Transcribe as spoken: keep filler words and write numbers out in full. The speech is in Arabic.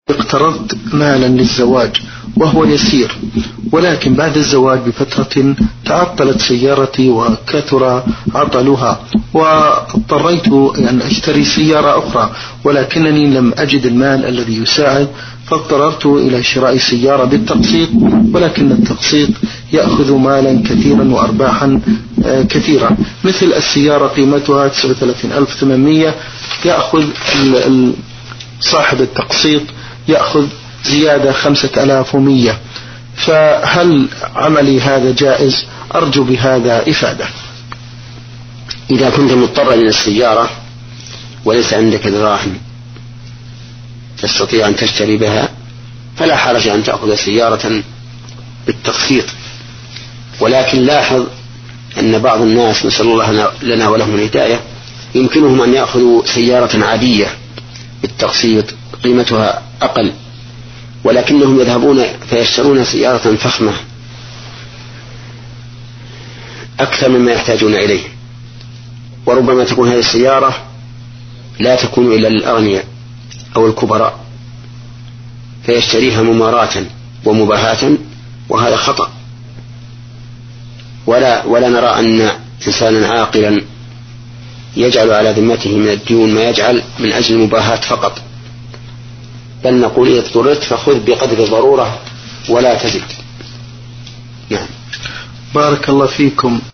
اقترضت مالا للزواج وهو يسير، ولكن بعد الزواج بفترة تعطلت سيارتي وكثر عطلها، واضطريت أن أشتري سيارة أخرى، ولكنني لم أجد المال الذي يساعد، فاضطررت إلى شراء سيارة بالتقسيط، ولكن التقسيط يأخذ مالا كثيرا وأرباحا كثيرة، مثل السيارة قيمتها تسعة وثلاثين ألف وثمانمائة، يأخذ صاحب التقسيط يأخذ زيادة خمسة آلاف ومئة. فهل عملي هذا جائز؟ أرجو بهذا إفادة. إذا كنت مضطرا إلى السيارة وليس عندك دراهم تستطيع أن تشتري بها فلا حرج أن تأخذ سيارة بالتقسيط، ولكن لاحظ أن بعض الناس نسأل الله لنا ولهم الهداية يمكنهم أن يأخذوا سيارة عادية بالتقسيط قيمتها أقل، ولكنهم يذهبون فيشترون سيارة فخمة أكثر مما يحتاجون إليه، وربما تكون هذه السيارة لا تكون إلا للأغنياء أو الكبراء فيشتريها مماراة ومباهاة، وهذا خطأ. ولا, ولا نرى أن إنسانا عاقلا يجعل على ذمته من الديون ما يجعل من أجل المباهاة فقط، بل نقول إذا اضطررت فخذ بقدر الضرورة ولا تزد. نعم. بارك الله فيكم.